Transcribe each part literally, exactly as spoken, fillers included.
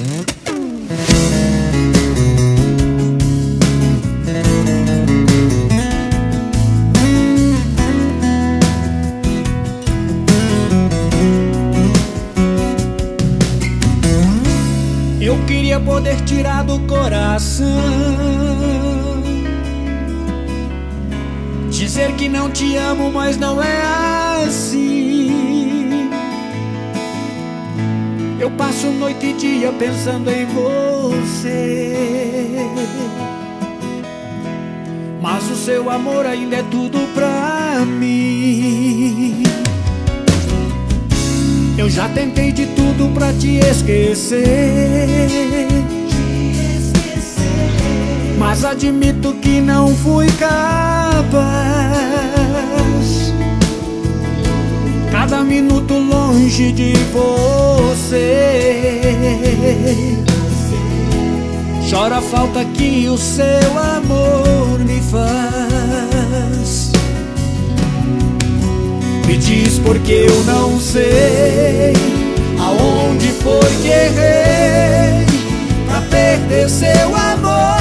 Eu queria poder tirar do coração, dizer que não te amo, mas não é assim. Eu passo noite e dia pensando em você, mas o seu amor ainda é tudo pra mim. Eu já tentei de tudo pra te esquecer, mas admito que não fui capaz. Cada minuto longe de você, chora a falta que o seu amor me faz. Me diz porque eu não sei aonde foi que errei pra perder seu amor.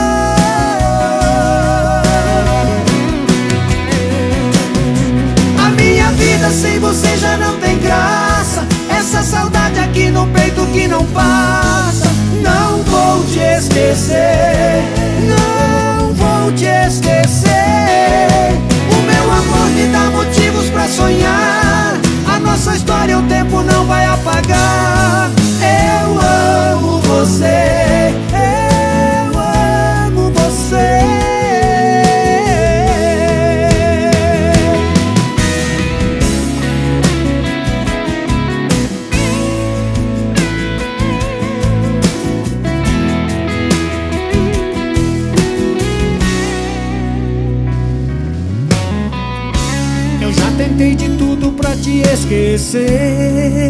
A minha vida sem você já não tem graça, essa saudade aqui no peito que não passa. Não vou te esquecer, não vou te esquecer. O meu amor me dá motivos pra sonhar, a nossa história o tempo não vai apagar. Eu amo você, eu amo você. Eu já tentei de tudo pra te esquecer,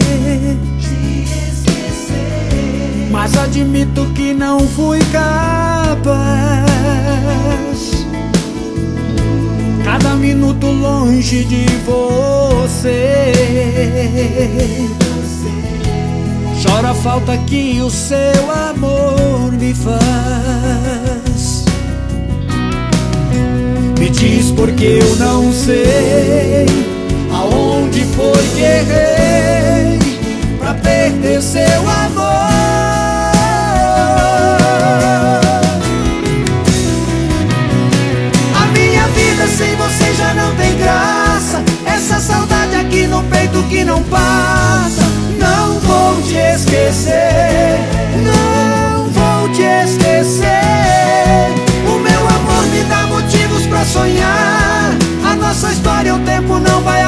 mas admito que não fui capaz. Cada minuto longe de você, chora a falta que o seu amor me faz. Me diz porque eu não sei aonde foi que errei pra perder seu amor. A minha vida sem você já não tem graça, essa saudade aqui no peito que não passa. Não vou te esquecer, não vou te esquecer. O meu amor me dá motivos pra sonhar, a nossa história o tempo não vai